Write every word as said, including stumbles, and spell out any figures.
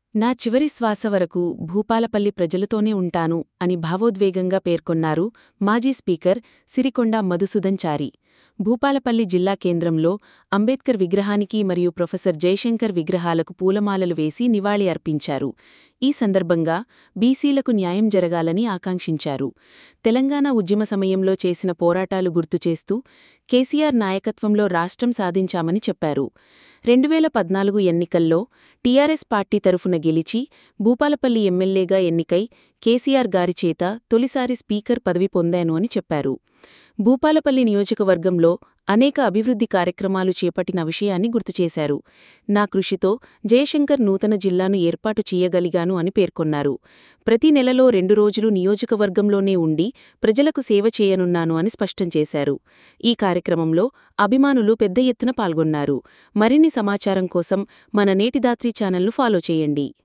నా చివరి శ్వాస వరకు భూపాలపల్లి ప్రజలతోనే ఉంటాను అని భావోద్వేగంగా పేర్కొన్నారు మాజీ స్పీకర్ సిరికొండ మధుసూదన్ చారి. భూపాలపల్లి జిల్లా కేంద్రంలో అంబేద్కర్ విగ్రహానికి మరియు ప్రొఫెసర్ జయశంకర్ విగ్రహాలకు పూలమాలలు వేసి నివాళి అర్పించారు. ఈ సందర్భంగా బీసీలకు న్యాయం జరగాలని ఆకాంక్షించారు. తెలంగాణ ఉద్యమ సమయంలో చేసిన పోరాటాలు గుర్తుచేస్తూ కేసీఆర్ నాయకత్వంలో రాష్ట్రం సాధించామని చెప్పారు. రెండువేల పద్నాలుగు ఎన్నికల్లో టీఆర్ఎస్ పార్టీ తరఫున గెలిచి భూపాలపల్లి ఎమ్మెల్యేగా ఎన్నికై కేసీఆర్ గారిచేత తొలిసారి స్పీకర్ పదవి పొందాను అని చెప్పారు. భూపాలపల్లి నియోజకవర్గంలో అనేక అభివృద్ధి కార్యక్రమాలు చేపట్టిన విషయాన్ని గుర్తుచేశారు. నా కృషితో జయశంకర్ నూతన జిల్లాను ఏర్పాటు చేయగలిగాను అని పేర్కొన్నారు. ప్రతి నెలలో రెండు రోజులు నియోజకవర్గంలోనే ఉండి ప్రజలకు సేవ చేయనున్నాను అని స్పష్టం చేశారు. ఈ కార్యక్రమంలో అభిమానులు పెద్ద ఎత్తున పాల్గొన్నారు. మరిన్ని సమాచారం కోసం మన నేటిదాత్రి ఛానల్ను ఫాలో చేయండి.